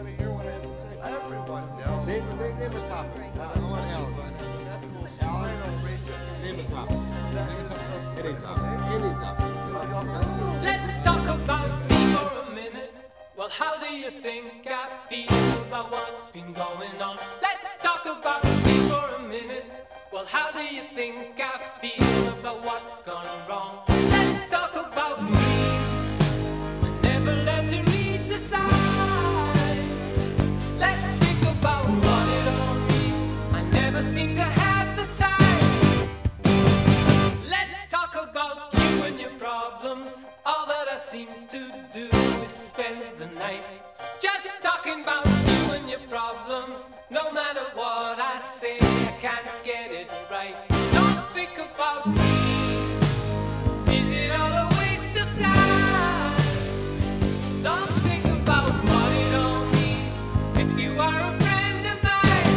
to hear what I have to say? Everyone knows. Name a topic. I want Alan. Alan, name a topic. Any topic. Any topic. Let's talk about me for a minute. Well, how do you think I feel about what's been going on? Let's talk about me for a minute. Well, how do you think I feel about what's gone wrong? Let's talk about me. I never learned to read the signs. Let's think about what it all means. I never seem to have the time. Let's talk about you and your problems. All that I seem to do is spend the night just talking about you and your problems. No matter what I say, I can't get it right. Don't think about me. Is it all a waste of time? Don't think about what it all means. If you are a friend of mine,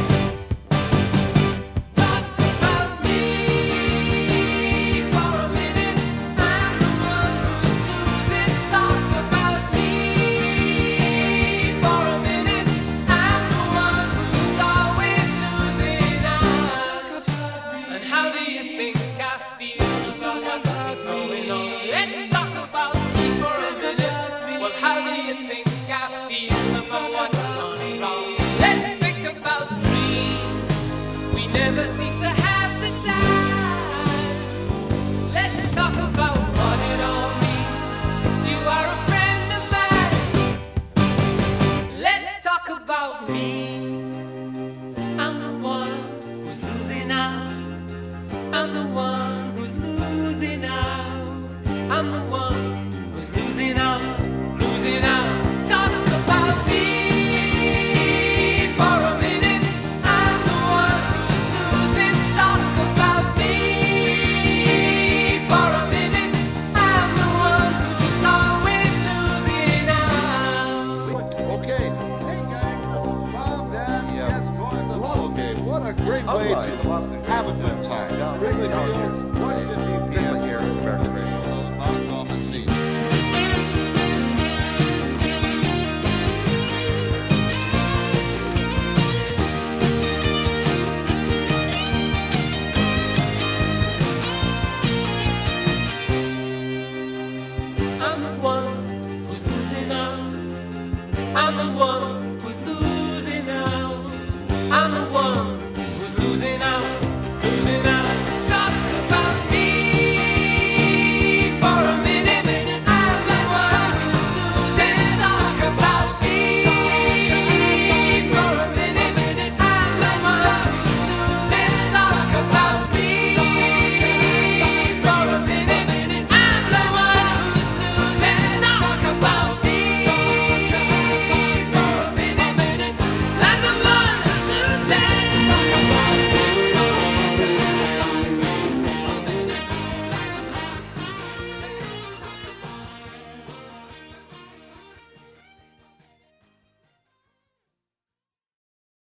talk about me for a minute. I'm the one who's losing. Talk about me for a minute. I'm the one who's always losing out. And how do you think I feel about what's going on? Let's talk about me for a minute. Well, how do you think I feel about what's gone wrong? Let's think about dreams. We never seem to have the time. Let's talk about what it all means. You are a friend of mine. Let's talk about me. I'm the one who's losing out. I'm the one who's losing out. I'm the one who's losing out, losing out. Talk about me for a minute. I'm the one who's losing. Talk about me for a minute. I'm the one who's always losing out. Okay. Hey, guys. Mom, Dad, Yeah. yes, going the okay. What a great way Alright. to have a good time. Wrigley Field, 150 p.m. here at American Radio. Box office seats. I'm the one who's losing out. I'm the one